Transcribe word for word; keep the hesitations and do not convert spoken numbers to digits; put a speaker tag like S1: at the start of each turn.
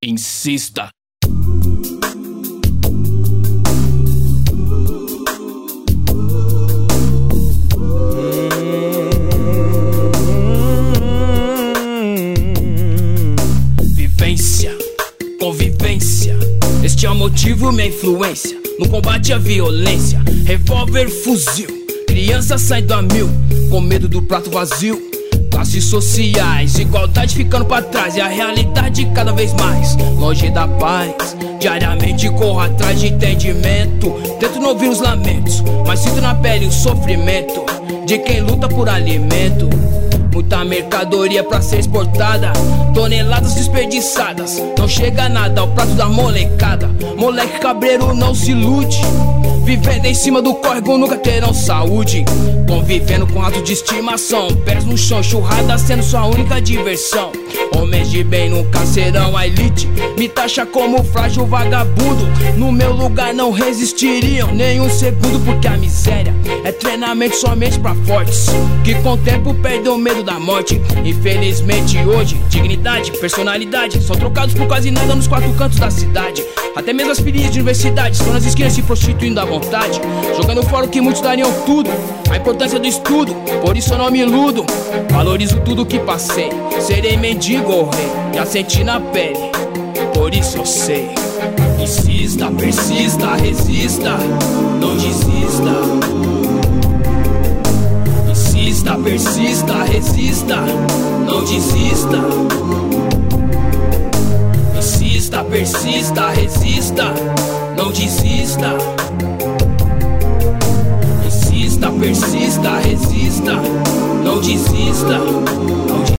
S1: Insista. Vivência, convivência, este é o motivo, minha influência no combate à violência. Revólver, fuzil, criança saindo a mil, com medo do prato vazio. Classes sociais, igualdade ficando pra trás, e a realidade cada vez mais longe da paz. Diariamente corro atrás de entendimento, tento não ouvir os lamentos, mas sinto na pele o sofrimento de quem luta por alimento. Muita mercadoria pra ser exportada, toneladas desperdiçadas, não chega nada ao prato da molecada. Moleque cabreiro não se ilude, vivendo em cima do córrego nunca terão saúde. Convivendo com rato de estimação, pés no chão, churrada sendo sua única diversão. Homens de bem nunca serão a elite, me taxa como frágil vagabundo. No meu lugar não resistiriam nem um segundo, porque a miséria é treinamento somente pra fortes, que com o tempo perdem o medo da morte. Infelizmente hoje, dignidade, personalidade são trocados por quase nada nos quatro cantos da cidade. Até mesmo as filhinhas de universidade estão nas esquinas se prostituindo à vontade, jogando fora o que muitos dariam tudo, a importância do estudo. Por isso eu não me iludo, valorizo tudo que passei. Serei mendigo ou rei, já senti na pele, por isso eu sei. Insista, persista, resista, não desista. Insista, persista, resista, não desista. Insista, persista, resista, não desista. Insista, persista, resista, não desista.